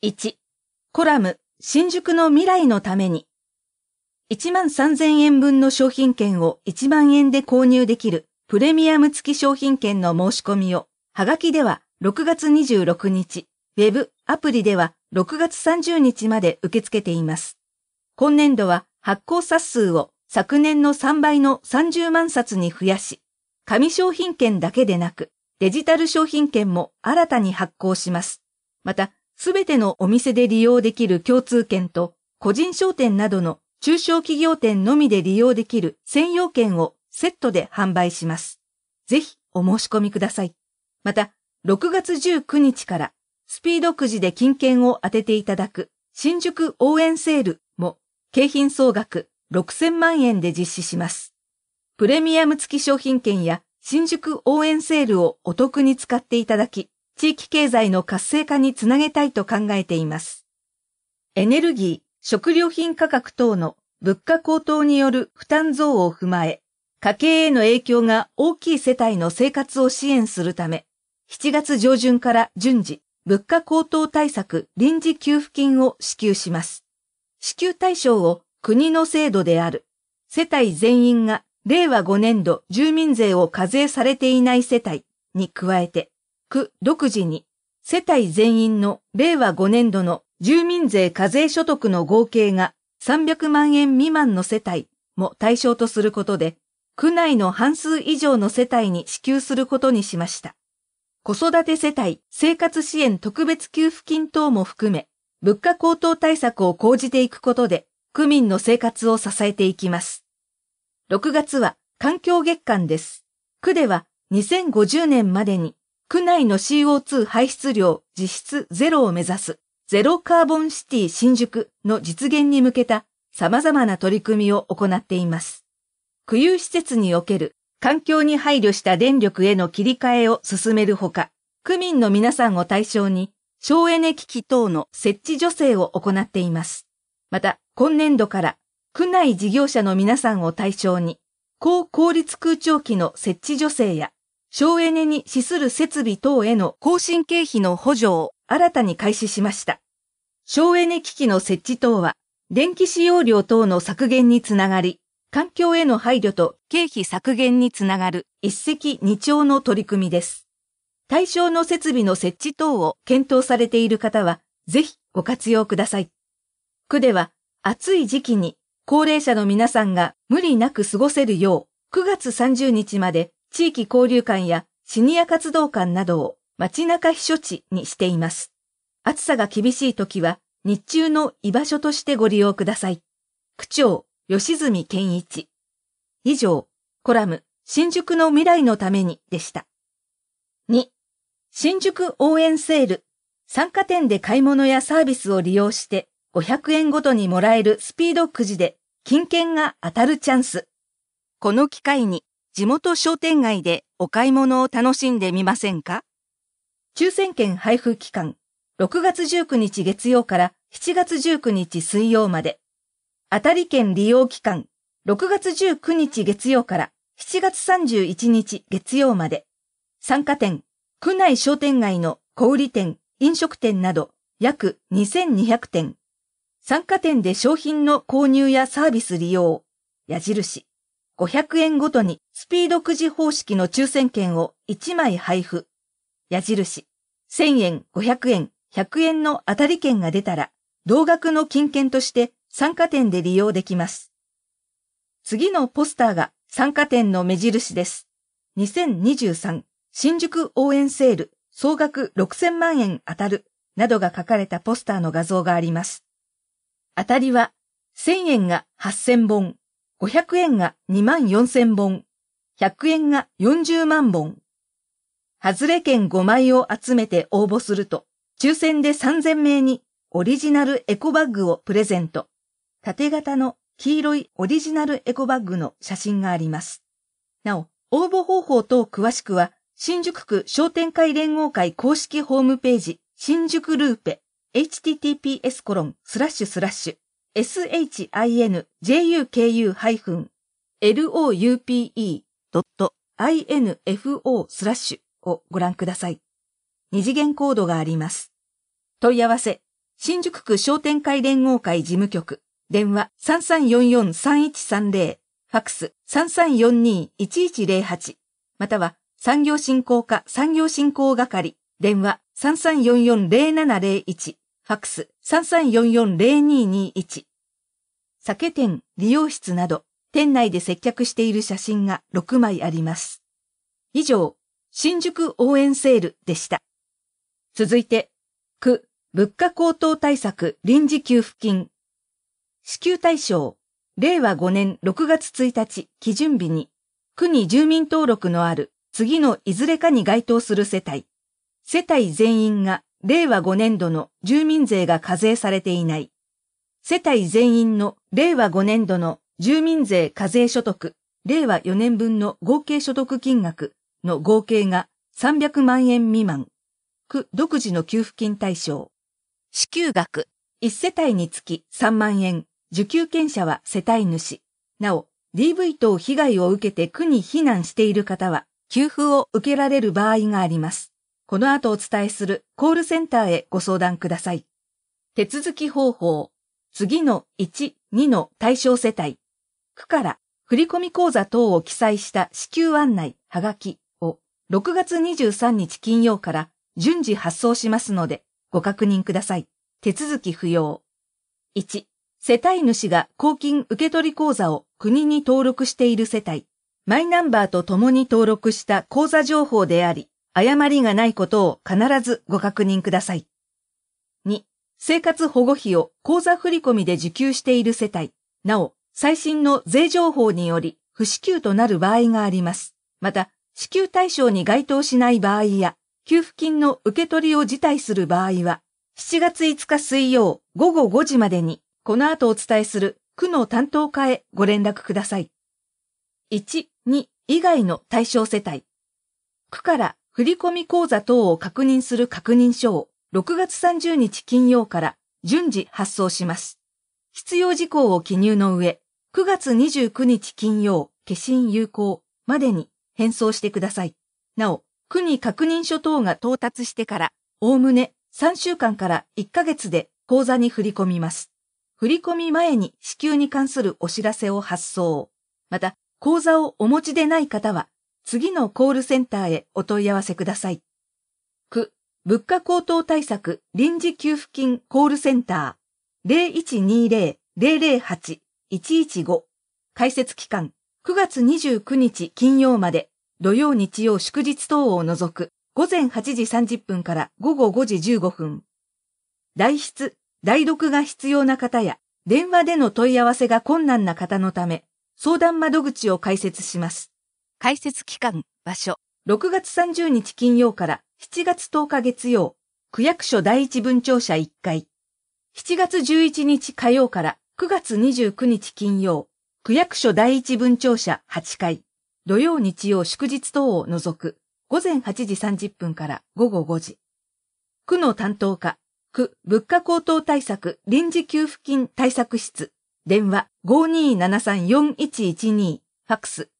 1、コラム、新宿の未来のために。13,000円分の商品券を1万円で購入できるプレミアム付き商品券の申し込みを、はがきでは6月26日、ウェブ、アプリでは6月30日まで受け付けています。今年度は発行冊数を昨年の3倍の30万冊に増やし、紙商品券だけでなく、デジタル商品券も新たに発行します。また、すべてのお店で利用できる共通券と、個人商店などの中小企業店のみで利用できる専用券をセットで販売します。ぜひお申し込みください。また、6月19日からスピードくじで金券を当てていただく新宿応援セールも景品総額6000万円で実施します。プレミアム付き商品券や新宿応援セールをお得に使っていただき、地域経済の活性化につなげたいと考えています。エネルギー、食料品価格等の物価高騰による負担増を踏まえ、家計への影響が大きい世帯の生活を支援するため、7月上旬から順次、物価高騰対策臨時給付金を支給します。支給対象を国の制度である、世帯全員が令和5年度住民税を課税されていない世帯に加えて、区独自に世帯全員の令和5年度の住民税課税所得の合計が300万円未満の世帯も対象とすることで、区内の半数以上の世帯に支給することにしました。子育て世帯生活支援特別給付金等も含め、物価高騰対策を講じていくことで、区民の生活を支えていきます。6月は環境月間です。区では2050年までに、区内の CO2 排出量実質ゼロを目指すゼロカーボンシティ新宿の実現に向けた様々な取り組みを行っています。区有施設における環境に配慮した電力への切り替えを進めるほか、区民の皆さんを対象に省エネ機器等の設置助成を行っています。また、今年度から区内事業者の皆さんを対象に高効率空調機の設置助成や省エネに資する設備等への更新経費の補助を新たに開始しました。省エネ機器の設置等は、電気使用量等の削減につながり、環境への配慮と経費削減につながる一石二鳥の取り組みです。対象の設備の設置等を検討されている方は、ぜひご活用ください。区では、暑い時期に高齢者の皆さんが無理なく過ごせるよう、9月30日まで、地域交流館やシニア活動館などを街中避暑地にしています。暑さが厳しい時は日中の居場所としてご利用ください。区長、吉住健一。以上、コラム、新宿の未来のためにでした。2、新宿応援セール。参加店で買い物やサービスを利用して500円ごとにもらえるスピードくじで金券が当たるチャンス。この機会に地元商店街でお買い物を楽しんでみませんか？抽選券配布期間、6月19日月曜から7月19日水曜まで。当たり券利用期間、6月19日月曜から7月31日月曜まで。参加店、区内商店街の小売店、飲食店など約2200店。参加店で商品の購入やサービス利用、矢印。500円ごとにスピードくじ方式の抽選券を1枚配布。矢印。1000円、500円、100円の当たり券が出たら、同額の金券として参加店で利用できます。次のポスターが参加店の目印です。2023新宿応援セール総額6000万円当たるなどが書かれたポスターの画像があります。当たりは1000円が8000本。500円が24000本、100円が40万本。外れ券5枚を集めて応募すると、抽選で3000名にオリジナルエコバッグをプレゼント。縦型の黄色いオリジナルエコバッグの写真があります。なお、応募方法等詳しくは、新宿区商店会連合会公式ホームページ、新宿ルーペ、https://sinjuku-loupe.info/ をご覧ください。二次元コードがあります。問い合わせ、 新宿区商店会連合会事務局、電話3344-3130、ファックス3342-1108、または産業振興課産業振興係、電話3344-0701、ファックス3344-0221。酒店、理容室など、店内で接客している写真が6枚あります。以上、新宿応援セールでした。続いて、区、物価高騰対策臨時給付金。支給対象、令和5年6月1日基準日に、区に住民登録のある次のいずれかに該当する世帯。世帯全員が令和5年度の住民税が課税されていない。世帯全員の令和5年度の住民税課税所得、令和4年分の合計所得金額の合計が300万円未満。区独自の給付金対象。支給額、1世帯につき3万円。受給権者は世帯主。なお、DV 等被害を受けて区に避難している方は、給付を受けられる場合があります。この後お伝えするコールセンターへご相談ください。手続き方法。次の1、2の対象世帯。区から振込口座等を記載した支給案内、はがきを6月23日金曜から順次発送しますのでご確認ください。手続き不要。1、世帯主が公金受取口座を国に登録している世帯。マイナンバーとともに登録した口座情報であり、誤りがないことを必ずご確認ください。2、生活保護費を口座振込で受給している世帯。なお、最新の税情報により不支給となる場合があります。また、支給対象に該当しない場合や、給付金の受け取りを辞退する場合は、7月5日水曜午後5時までに、この後お伝えする区の担当課へご連絡ください。1、2以外の対象世帯。区から振込口座等を確認する確認書を6月30日金曜から順次発送します。必要事項を記入の上、9月29日金曜消印有効までに返送してください。なお、区に確認書等が到達してから、おおむね3週間から1ヶ月で口座に振り込みます。振り込み前に支給に関するお知らせを発送。また、口座をお持ちでない方は、次のコールセンターへお問い合わせください。区、物価高騰対策臨時給付金コールセンター 0120-008-115 開設期間9月29日金曜まで土曜日曜祝日等を除く午前8時30分から午後5時15分。代筆、代読が必要な方や電話での問い合わせが困難な方のため相談窓口を開設します。開設期間、場所、6月30日金曜から7月10日月曜、区役所第一分庁舎1階。7月11日火曜から9月29日金曜、区役所第一分庁舎8階。土曜日曜祝日等を除く午前8時30分から午後5時。区の担当課、区物価高騰対策臨時給付金対策室。電話 5273-4112、ファックス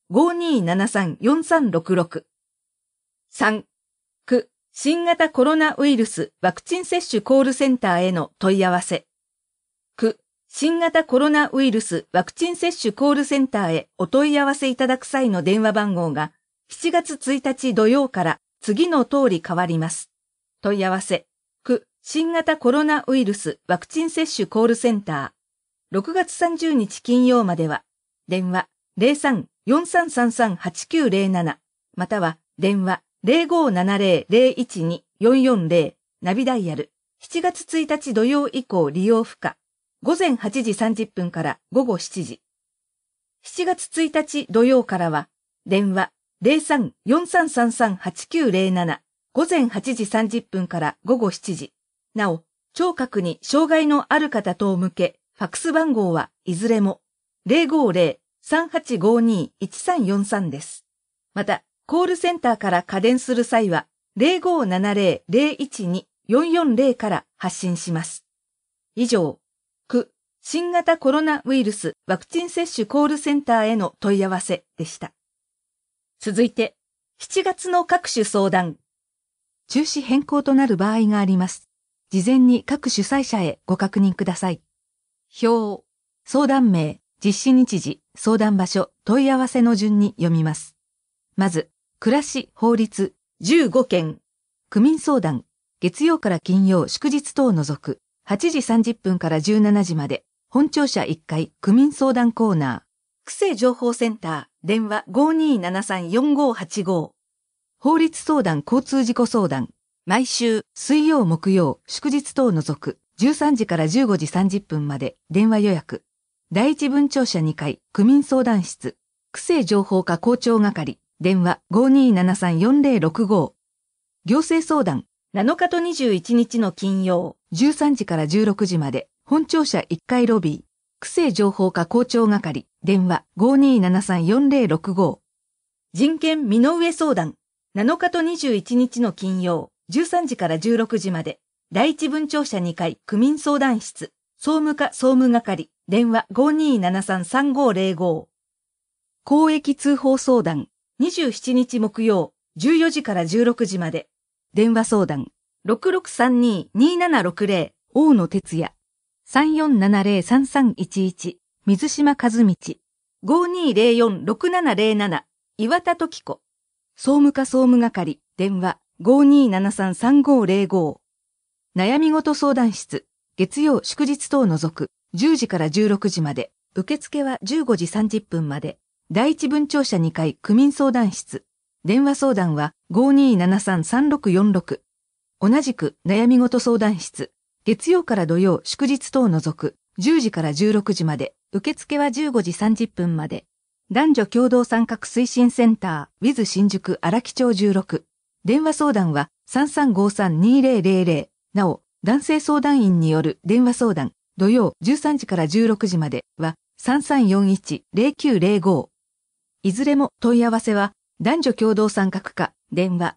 5273-4366。3、区新型コロナウイルスワクチン接種コールセンターへの問い合わせ。区新型コロナウイルスワクチン接種コールセンターへお問い合わせいただく際の電話番号が7月1日土曜から次の通り変わります。問い合わせ、区新型コロナウイルスワクチン接種コールセンター。6月30日金曜までは、電話 03-4333-8907 または電話 0570-012-440 ナビダイヤル7月1日土曜以降利用不可午前8時30分から午後7時。7月1日土曜からは電話 03-4333-8907 午前8時30分から午後7時。なお、聴覚に障害のある方等向けファックス番号はいずれも 050-3852-1343 です。また、コールセンターから家電する際は 0570-012-440 から発信します。以上、区新型コロナウイルスワクチン接種コールセンターへの問い合わせでした。続いて、7月の各種相談。中止変更となる場合があります。 事前に各主催者へご確認ください。表、相談名、実施日時、相談場所、問い合わせの順に読みます。まず、暮らし、法律、15件。区民相談、月曜から金曜、祝日等を除く、8時30分から17時まで、本庁舎1階、区民相談コーナー。区政情報センター、電話 5273-4585。法律相談交通事故相談。毎週、水曜木曜、祝日等を除く、13時から15時30分まで、電話予約。第一分庁舎2階、区民相談室。区政情報課校長係、電話 5273-4065。行政相談。7日と21日の金曜、13時から16時まで、本庁舎1階ロビー。区政情報課校長係、電話 5273-4065。人権身の上相談。7日と21日の金曜、13時から16時まで、第一分庁舎2階区民相談室、総務課総務係、電話 5273-3505。公益通報相談。27日木曜、14時から16時まで。電話相談。6632-2760、大野哲也。3470-3311、水島和道。5204-6707、岩田時子。総務課総務係、電話 5273-3505。悩み事相談室、月曜祝日等を除く、10時から16時まで、受付は15時30分まで、第一分庁舎2階区民相談室、電話相談は 5273-3646。同じく悩み事相談室、月曜から土曜祝日等を除く、10時から16時まで、受付は15時30分まで。男女共同参画推進センター、WIZ 新宿荒木町16。電話相談は 3353-2000。なお、男性相談員による電話相談、土曜13時から16時までは 3341-0905。いずれも問い合わせは、男女共同参画課、電話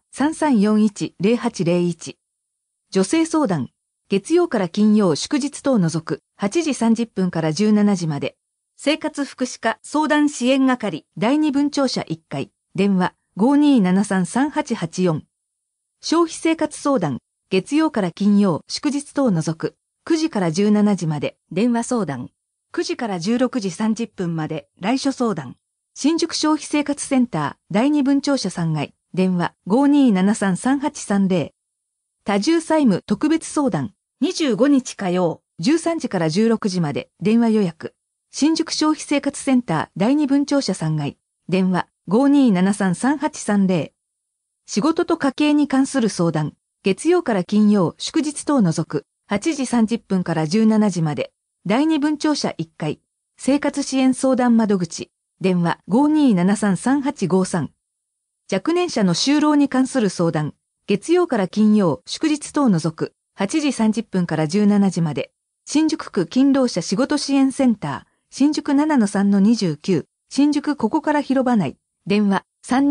3341-0801。女性相談、月曜から金曜祝日等を除く8時30分から17時まで。生活福祉課相談支援係第二分庁舎1階、電話 5273-3884。消費生活相談、月曜から金曜祝日等を除く9時から17時まで電話相談。9時から16時30分まで来所相談。新宿消費生活センター第二分庁舎3階、電話 5273-3830。多重債務特別相談。25日火曜、13時から16時まで電話予約。新宿消費生活センター第二分庁舎3階、電話 5273-3830。仕事と家計に関する相談、月曜から金曜祝日等を除く8時30分から17時まで、第二分庁舎1階、生活支援相談窓口、電話 5273-3853。若年者の就労に関する相談、月曜から金曜祝日等を除く8時30分から17時まで、新宿区勤労者仕事支援センター、新宿 7-3-29、新宿ここから広場内、電話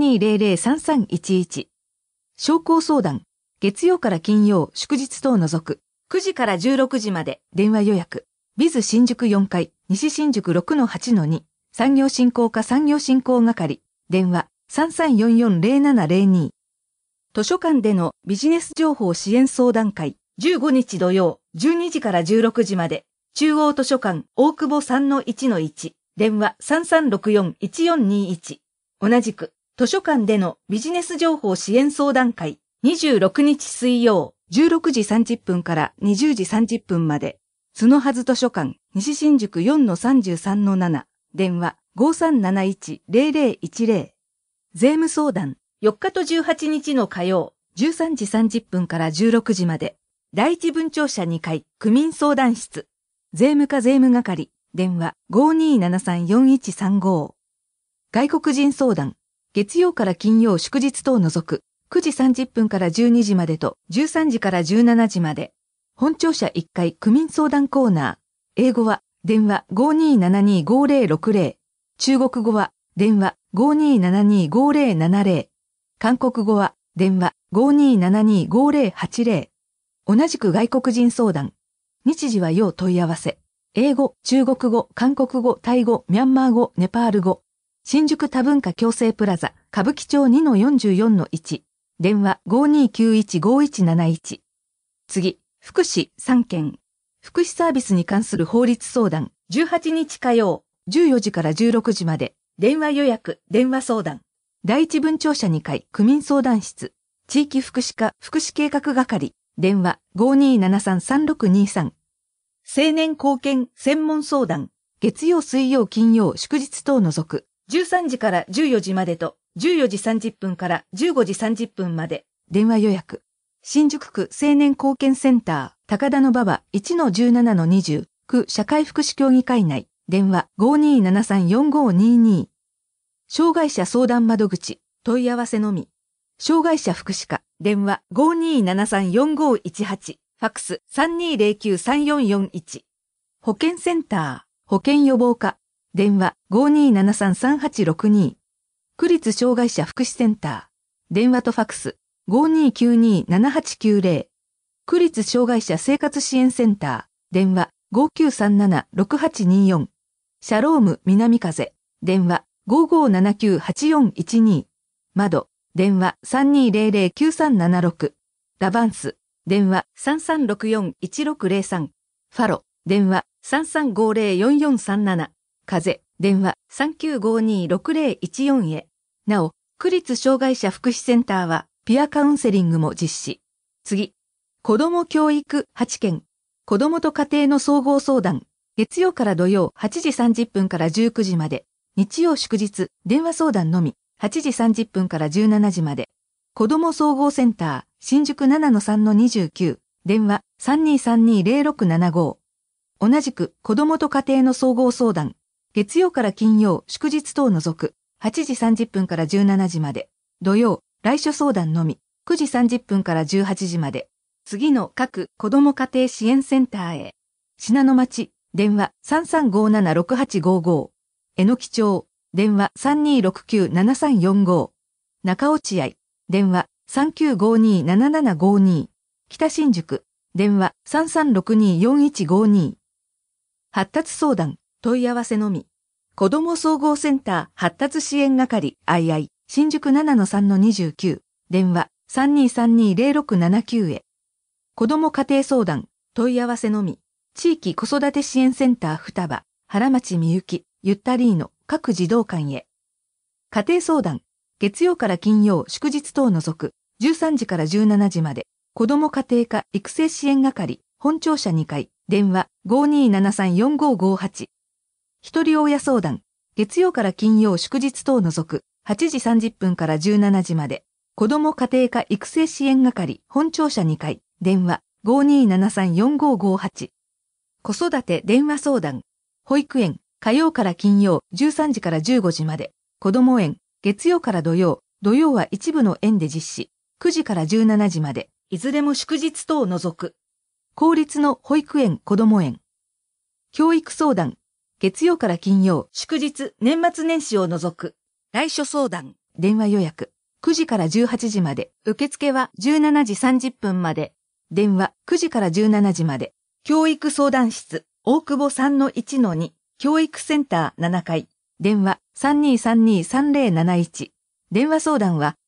3200-3311。商工相談、月曜から金曜祝日等を除く9時から16時まで電話予約。WIZ 新宿4階、西新宿 6-8-2、産業振興課産業振興係、電話 3344-0702。図書館でのビジネス情報支援相談会、15日土曜、12時から16時まで、中央図書館大久保 3-1-1、電話 3364-1421。同じく、図書館でのビジネス情報支援相談会、26日水曜、16時30分から20時30分まで、角はず図書館西新宿 4-33-7、電話 5371-0010。税務相談、4日と18日の火曜、13時30分から16時まで、第一分庁舎2階区民相談室。税務課税務係、電話 5273-4135。外国人相談、月曜から金曜祝日等を除く9時30分から12時までと13時から17時まで。本庁舎1階区民相談コーナー。英語は電話 5272-5060。中国語は電話 5272-5070。韓国語は電話 5272-5080。同じく外国人相談。日時は要問い合わせ。英語、中国語、韓国語、タイ語、ミャンマー語、ネパール語。新宿多文化共生プラザ、歌舞伎町 2-44-1。電話 5291-5171。次、 福祉3件。福祉サービスに関する法律相談。18日火曜、14時から16時まで。電話予約、電話相談。第一文庁舎2階、区民相談室。地域福祉課、福祉計画係。電話、5273-3623。青年貢献専門相談。月曜、水曜、金曜、祝日等除く。13時から14時までと、14時30分から15時30分まで。電話予約。新宿区青年貢献センター、高田馬場 1-17-20、区社会福祉協議会内。電話5273-4522。障害者相談窓口、問い合わせのみ。障害者福祉課、電話5273-4518、ファックス3209-3441。保健センター、保健予防課、電話5273-3862。区立障害者福祉センター、電話とファックス5292-7890。区立障害者生活支援センター、電話5937-6824。シャローム南風、電話5579-8412。窓、電話3200-9376。ラバンス、電話3364-1603。ファロ、電話3350-4437。風、電話3952-6014へ。なお、区立障害者福祉センターは、ピアカウンセリングも実施。次。子ども教育8件。子どもと家庭の総合相談。月曜から土曜8時30分から19時まで。日曜祝日、電話相談のみ。8時30分から17時まで。子ども総合センター、新宿 7-3-29。電話3232-0675。同じく、子どもと家庭の総合相談。月曜から金曜、祝日等除く。8時30分から17時まで。土曜、来所相談のみ。9時30分から18時まで。次の各子ども家庭支援センターへ。信濃町、電話3357-6855。えのき町、電話3269-7345。中落合、電話3952-7752。北新宿、電話3362-4152。発達相談、問い合わせのみ。子ども総合センター発達支援係、II、新宿 7-3-29。電話3232-0679へ。子ども家庭相談、問い合わせのみ。地域子育て支援センター双葉、原町みゆき、ゆったりーの各児童館へ。家庭相談、月曜から金曜祝日等除く、13時から17時まで。子ども家庭科育成支援係、本庁舎2階、電話5273-4558。一人親相談、月曜から金曜祝日等除く、8時30分から17時まで。子ども家庭科育成支援係、本庁舎2階、電話5273-4558。子育て電話相談、保育園、火曜から金曜13時から15時まで。子ども園、月曜から土曜は一部の園で実施。9時から17時まで。いずれも祝日等を除く。公立の保育園子ども園。教育相談、月曜から金曜、祝日、年末年始を除く。来所相談、電話予約。9時から18時まで。受付は17時30分まで。電話9時から17時まで。教育相談室、大久保 3-1-2。教育センター7階。電話3232-3071。電話相談は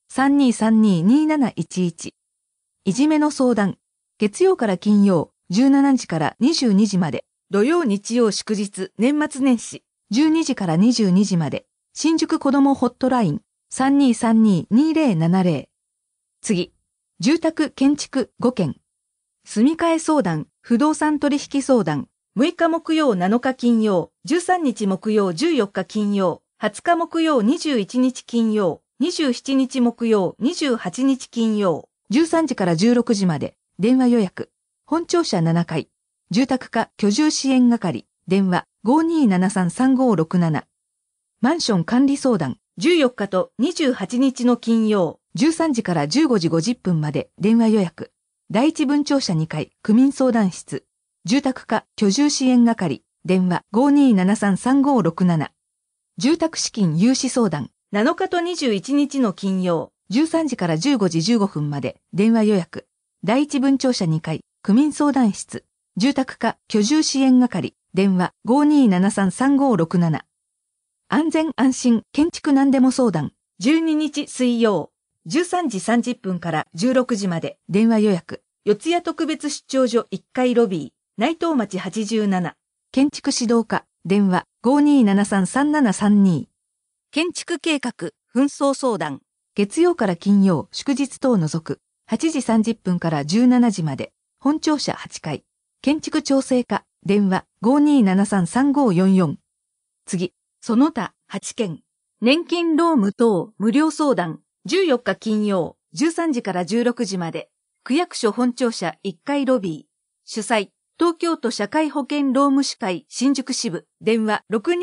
3232-2711。いじめの相談。月曜から金曜、17時から22時まで。土曜日曜祝日、年末年始。12時から22時まで。新宿子どもホットライン。3232-2070。次。住宅建築5件。住み替え相談、不動産取引相談。6日木曜7日金曜、13日木曜14日金曜、20日木曜21日金曜、27日木曜28日金曜。13時から16時まで。電話予約。本庁舎7階。住宅課居住支援係。電話5273-3567。マンション管理相談。14日と28日の金曜。13時から15時50分まで。電話予約。第一文庁舎2階。区民相談室。住宅課居住支援係。電話5273-3567。住宅資金融資相談。7日と21日の金曜。13時から15時15分まで。電話予約。第一文庁舎2階。区民相談室。住宅課居住支援係。電話5273-3567。安全安心建築何でも相談。12日水曜。13時30分から16時まで。電話予約。 四谷特別出張所1階ロビー、内藤町87。建築指導課、電話5273-3732。建築計画、紛争相談。月曜から金曜、祝日等を除く、8時30分から17時まで。本庁舎8階。建築調整課、電話5273-3544。次、その他8件。年金労務等無料相談。14日金曜、13時から16時まで。区役所本庁舎1階ロビー。主催、東京都社会保険労務士会新宿支部。電話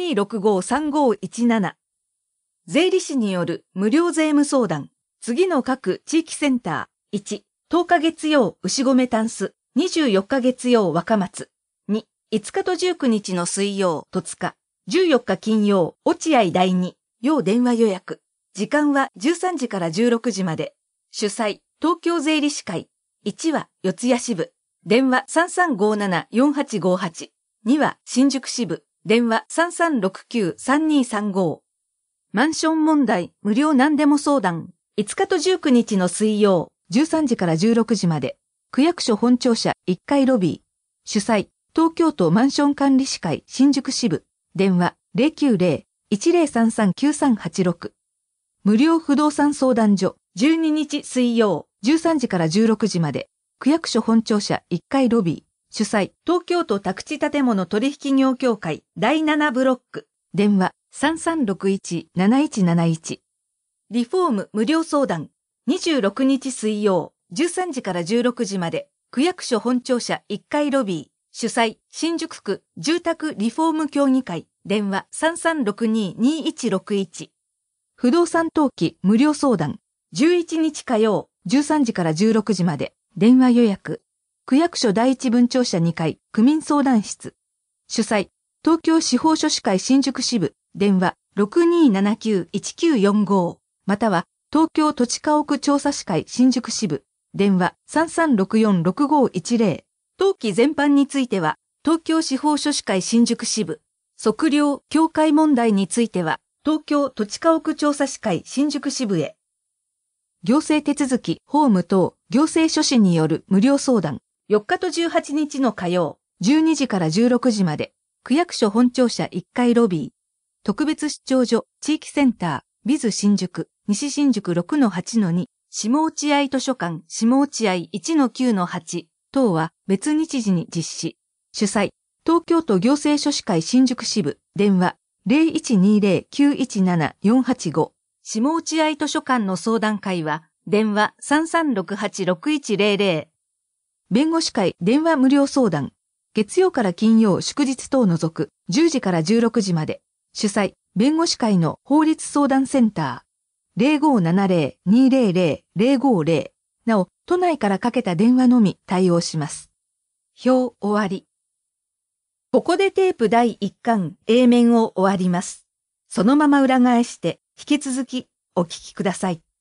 6265-3517。税理士による無料税務相談。次の各地域センター。1、10日月曜、牛込タンス。24日月曜、若松。2、5日と19日の水曜、戸塚。14日金曜、落合第2。要電話予約。時間は13時から16時まで。主催、東京税理士会。1は四谷支部。電話3357-4858。2は新宿支部。電話3369-3235。マンション問題無料何でも相談。5日と19日の水曜、13時から16時まで。区役所本庁舎1階ロビー。主催、東京都マンション管理士会新宿支部。電話090-1033-9386。無料不動産相談所。12日水曜、13時から16時まで。区役所本庁舎1階ロビー。主催、東京都宅地建物取引業協会第7ブロック。電話3361-7171。リフォーム無料相談。26日水曜、13時から16時まで。区役所本庁舎1階ロビー。主催、新宿区住宅リフォーム協議会。電話3362-2161。不動産登記無料相談。11日火曜、13時から16時まで。電話予約。区役所第一分庁舎2階、区民相談室。主催、東京司法書士会新宿支部。電話6279-1945。または、東京土地家屋調査士会新宿支部。電話3364-6510。登記全般については、東京司法書士会新宿支部。測量、境界問題については、東京土地家屋調査士会新宿支部へ。行政手続き、法務等、行政書士による無料相談。4日と18日の火曜、12時から16時まで。区役所本庁舎1階ロビー。特別出張所、地域センター、ビズ新宿、西新宿 6-8-2、下落合図書館、下落合 1-9-8 等は別日時に実施。主催、東京都行政書士会新宿支部、電話0120-917-485。下落合図書館の相談会は、電話3368-6100。弁護士会電話無料相談。月曜から金曜祝日等を除く10時から16時まで。主催、弁護士会の法律相談センター。0570-200-050。なお、都内からかけた電話のみ対応します。表終わり。ここでテープ第1巻 A 面を終わります。そのまま裏返して引き続きお聞きください。